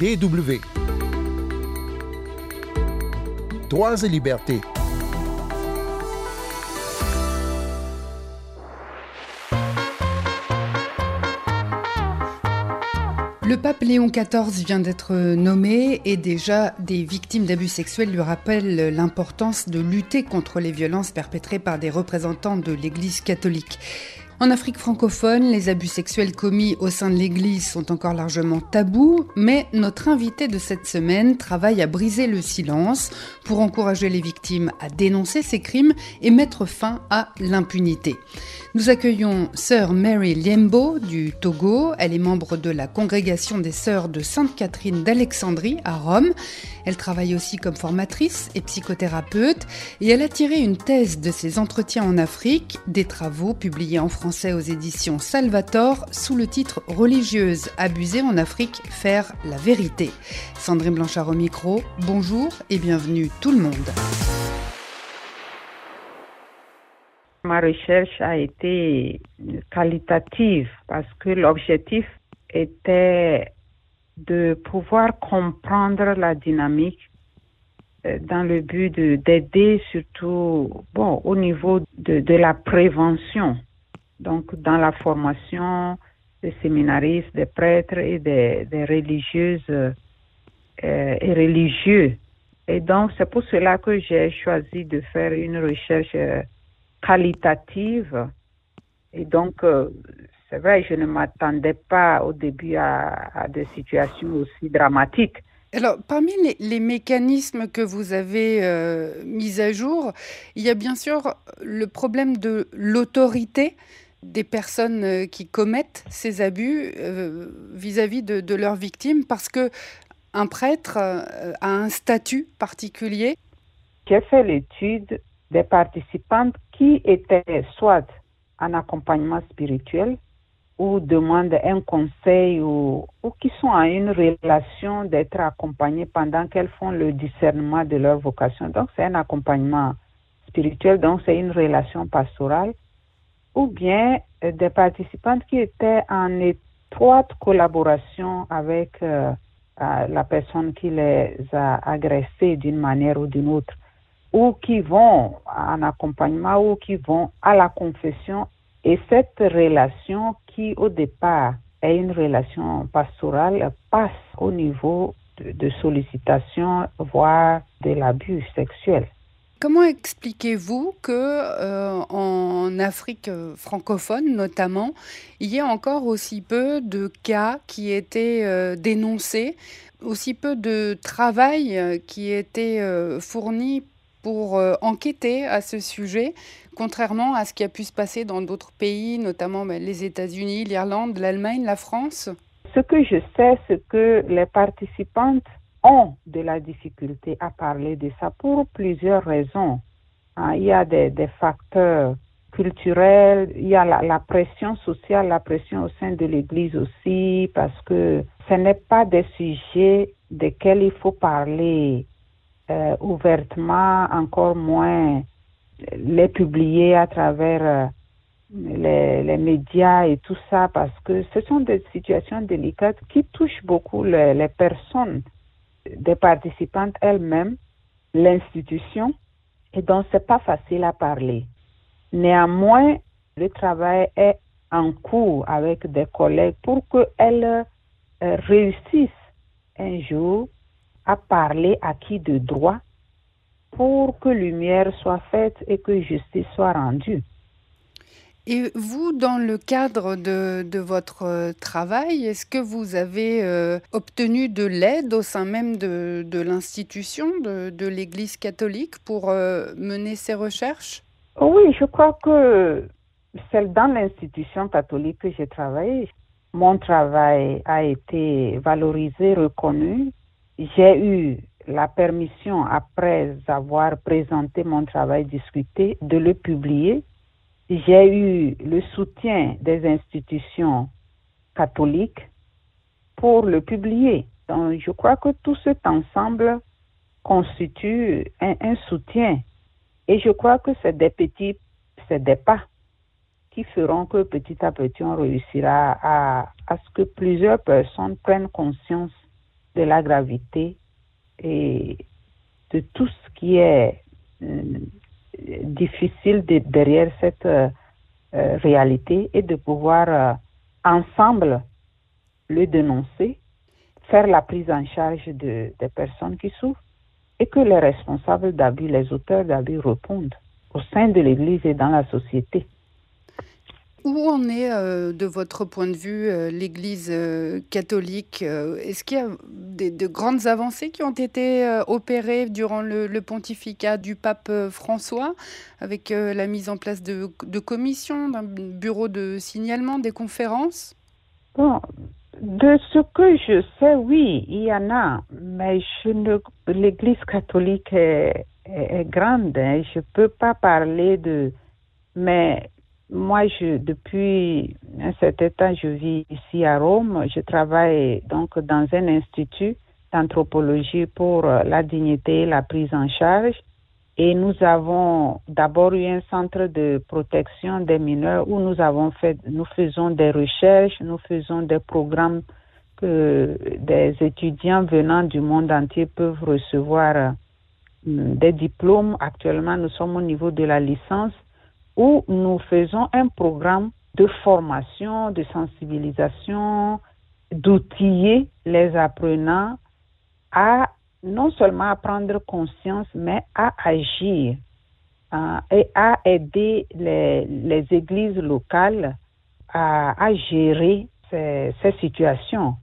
DW. Droits et libertés. Le pape Léon XIV vient d'être nommé et déjà des victimes d'abus sexuels lui rappellent l'importance de lutter contre les violences perpétrées par des représentants de l'Église catholique. En Afrique francophone, les abus sexuels commis au sein de l'Église sont encore largement tabous, mais notre invité de cette semaine travaille à briser le silence pour encourager les victimes à dénoncer ces crimes et mettre fin à l'impunité. Nous accueillons sœur Mary Liembo du Togo. Elle est membre de la congrégation des sœurs de Sainte-Catherine d'Alexandrie à Rome. Elle travaille aussi comme formatrice et psychothérapeute et elle a tiré une thèse de ses entretiens en Afrique, des travaux publiés en français aux éditions Salvator sous le titre « Religieuses abusées en Afrique, faire la vérité ». Sandrine Blanchard au micro, bonjour et bienvenue tout le monde. Ma recherche a été qualitative parce que l'objectif était de pouvoir comprendre la dynamique dans le but d'aider surtout au niveau de la prévention. Donc dans la formation des séminaristes, des prêtres et des religieuses et religieux. Et donc c'est pour cela que j'ai choisi de faire une recherche qualitative. Et donc, c'est vrai, je ne m'attendais pas au début à des situations aussi dramatiques. Alors, parmi les mécanismes que vous avez mis à jour, il y a bien sûr le problème de l'autorité des personnes qui commettent ces abus vis-à-vis de leurs victimes, parce que un prêtre a un statut particulier. J'ai fait l'étude des participantes qui étaient soit en accompagnement spirituel ou demandent un conseil ou qui sont en une relation d'être accompagnées pendant qu'elles font le discernement de leur vocation. Donc, c'est un accompagnement spirituel, donc c'est une relation pastorale. Ou bien des participantes qui étaient en étroite collaboration avec la personne qui les a agressées d'une manière ou d'une autre, ou qui vont en accompagnement ou qui vont à la confession. Et cette relation qui, au départ, est une relation pastorale, passe au niveau de sollicitation, voire de l'abus sexuel. Comment expliquez-vous que en Afrique francophone notamment, il y a encore aussi peu de cas qui étaient dénoncés, aussi peu de travail qui était fourni pour enquêter à ce sujet, contrairement à ce qui a pu se passer dans d'autres pays, notamment les États-Unis, l'Irlande, l'Allemagne, la France? Ce que je sais, c'est que les participantes ont de la difficulté à parler de ça pour plusieurs raisons. Il y a des facteurs culturels, il y a la pression sociale, la pression au sein de l'Église aussi, parce que ce n'est pas des sujets desquels il faut parler ouvertement, encore moins les publier à travers les médias et tout ça, parce que ce sont des situations délicates qui touchent beaucoup les personnes, des participantes elles-mêmes, l'institution, et donc c'est pas facile à parler. Néanmoins, le travail est en cours avec des collègues pour qu'elles réussissent un jour à parler à qui de droit pour que lumière soit faite et que justice soit rendue. Et vous, dans le cadre de votre travail, est-ce que vous avez obtenu de l'aide au sein même de l'institution de l'Église catholique pour mener ces recherches? Oui, je crois que c'est dans l'institution catholique que j'ai travaillé. Mon travail a été valorisé, reconnu. J'ai eu la permission, après avoir présenté mon travail discuté, de le publier. J'ai eu le soutien des institutions catholiques pour le publier. Donc, je crois que tout cet ensemble constitue un soutien. Et je crois que c'est des pas qui feront que petit à petit on réussira à ce que plusieurs personnes prennent conscience de la gravité et de tout ce qui est difficile derrière cette réalité et de pouvoir ensemble le dénoncer, faire la prise en charge des personnes qui souffrent et que les responsables d'abus, les auteurs d'abus répondent au sein de l'Église et dans la société. Où en est, de votre point de vue, l'Église catholique? Est-ce qu'il y a de grandes avancées qui ont été opérées durant le pontificat du pape François, avec la mise en place de commissions, d'un bureau de signalement, des conférences? Bon, de ce que je sais, oui, il y en a, mais l'Église catholique est grande, hein, je ne peux pas parler mais moi, depuis un certain temps, je vis ici à Rome. Je travaille donc dans un institut d'anthropologie pour la dignité et la prise en charge. Et nous avons d'abord eu un centre de protection des mineurs où nous faisons des recherches, nous faisons des programmes que des étudiants venant du monde entier peuvent recevoir des diplômes. Actuellement, nous sommes au niveau de la licence, où nous faisons un programme de formation, de sensibilisation, d'outiller les apprenants à non seulement à prendre conscience, mais à agir et à aider les églises locales à gérer ces situations.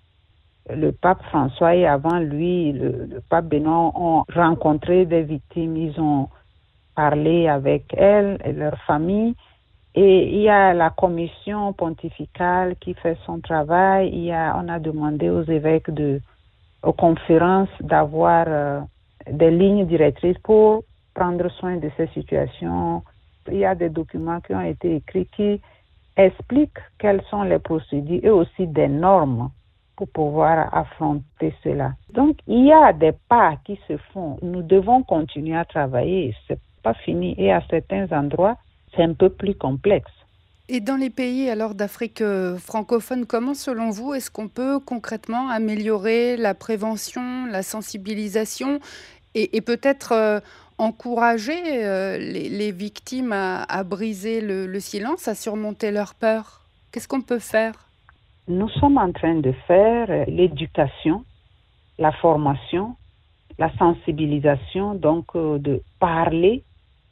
Le pape François et avant lui, le pape Benoît ont rencontré des victimes, ils ont parler avec elles et leur famille. Et il y a la commission pontificale qui fait son travail. On a demandé aux évêques aux conférences d'avoir des lignes directrices pour prendre soin de ces situations. Il y a des documents qui ont été écrits qui expliquent quelles sont les procédures et aussi des normes pour pouvoir affronter cela. Donc, il y a des pas qui se font. Nous devons continuer à travailler. C'est pas fini et à certains endroits, c'est un peu plus complexe. Et dans les pays alors d'Afrique francophone, comment selon vous est-ce qu'on peut concrètement améliorer la prévention, la sensibilisation et peut-être encourager les victimes à briser le silence, à surmonter leur peur? Qu'est-ce qu'on peut faire? Nous sommes en train de faire l'éducation, la formation, la sensibilisation, donc de parler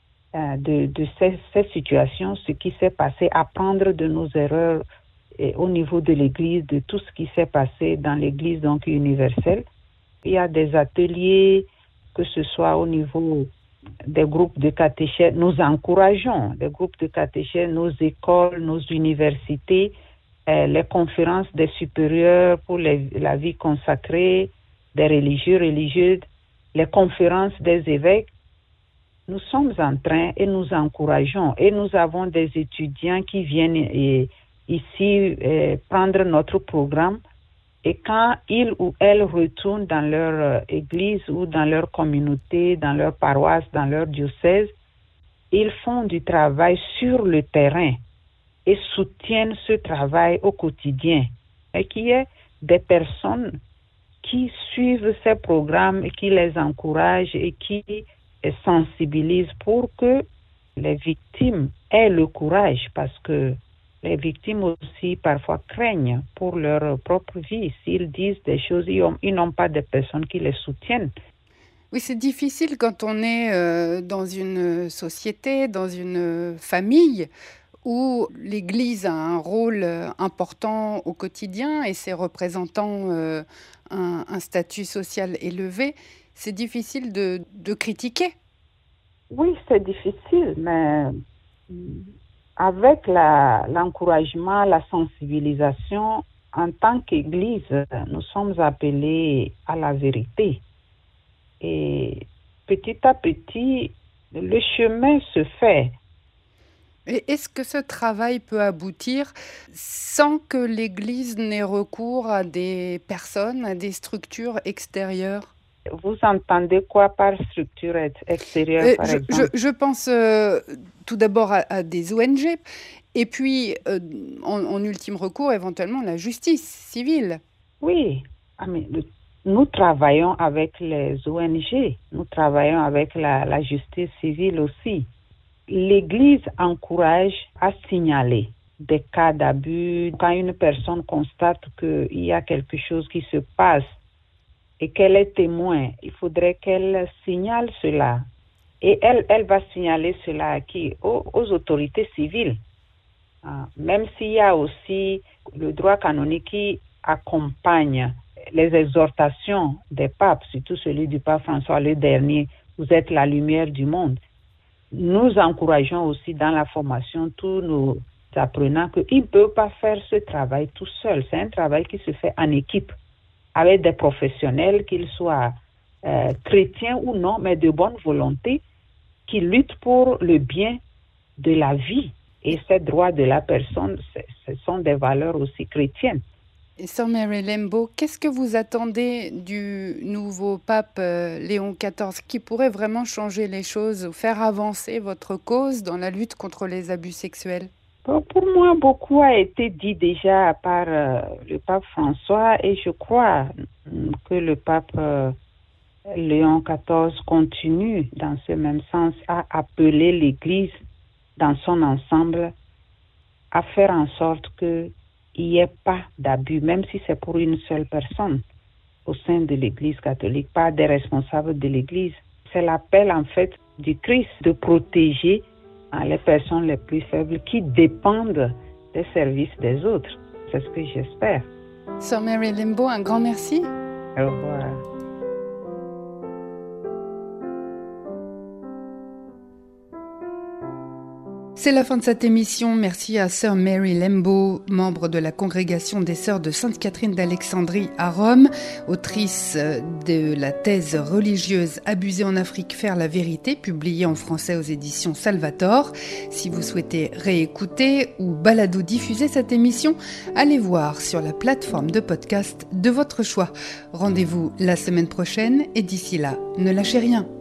de ces situations, ce qui s'est passé, apprendre de nos erreurs au niveau de l'Église, de tout ce qui s'est passé dans l'Église donc universelle. Il y a des ateliers, que ce soit au niveau des groupes de catéchèses, nous encourageons les groupes de catéchèses, nos écoles, nos universités, les conférences des supérieurs pour la vie consacrée, des religieuses, les conférences des évêques. Nous sommes en train et nous encourageons et nous avons des étudiants qui viennent ici prendre notre programme et quand ils ou elles retournent dans leur église ou dans leur communauté, dans leur paroisse, dans leur diocèse, ils font du travail sur le terrain et soutiennent ce travail au quotidien. Et qu'il y ait des personnes qui suivent ces programmes et qui les encouragent et qui sensibilise pour que les victimes aient le courage, parce que les victimes aussi parfois craignent pour leur propre vie. S'ils disent des choses, ils n'ont pas de personnes qui les soutiennent. Oui, c'est difficile quand on est dans une société, dans une famille où l'Église a un rôle important au quotidien et ses représentants un statut social élevé. C'est difficile de critiquer. Oui, c'est difficile, mais avec l'encouragement, la sensibilisation, en tant qu'Église, nous sommes appelés à la vérité. Et petit à petit, le chemin se fait. Et est-ce que ce travail peut aboutir sans que l'Église n'ait recours à des personnes, à des structures extérieures? Vous entendez quoi par structure extérieure, par exemple? Je pense tout d'abord à des ONG, et puis en ultime recours, éventuellement, la justice civile. Oui, mais nous travaillons avec les ONG, nous travaillons avec la justice civile aussi. L'Église encourage à signaler des cas d'abus. Quand une personne constate qu'il y a quelque chose qui se passe et qu'elle est témoin, il faudrait qu'elle signale cela. Et elle va signaler cela à qui? Aux autorités civiles. Même s'il y a aussi le droit canonique qui accompagne les exhortations des papes, surtout celui du pape François le dernier, vous êtes la lumière du monde. Nous encourageons aussi dans la formation tous nos apprenants qu'ils ne peuvent pas faire ce travail tout seuls. C'est un travail qui se fait en équipe, avec des professionnels, qu'ils soient chrétiens ou non, mais de bonne volonté, qui luttent pour le bien de la vie. Et ces droits de la personne, ce sont des valeurs aussi chrétiennes. Et Sœur Mary Lembo, qu'est-ce que vous attendez du nouveau pape Léon XIV qui pourrait vraiment changer les choses, ou faire avancer votre cause dans la lutte contre les abus sexuels? Pour moi, beaucoup a été dit déjà par le pape François et je crois que le pape Léon XIV continue dans ce même sens à appeler l'Église dans son ensemble à faire en sorte qu'il n'y ait pas d'abus, même si c'est pour une seule personne au sein de l'Église catholique, pas des responsables de l'Église. C'est l'appel en fait du Christ de protéger les personnes les plus faibles qui dépendent des services des autres. C'est ce que j'espère. Sœur Mary Lembo, un grand merci. Au revoir. C'est la fin de cette émission. Merci à Sœur Mary Lembo, membre de la congrégation des Sœurs de Sainte-Catherine d'Alexandrie à Rome, autrice de la thèse religieuse Abuser en Afrique, faire la vérité, publiée en français aux éditions Salvator. Si vous souhaitez réécouter ou balado-diffuser cette émission, allez voir sur la plateforme de podcast de votre choix. Rendez-vous la semaine prochaine et d'ici là, ne lâchez rien.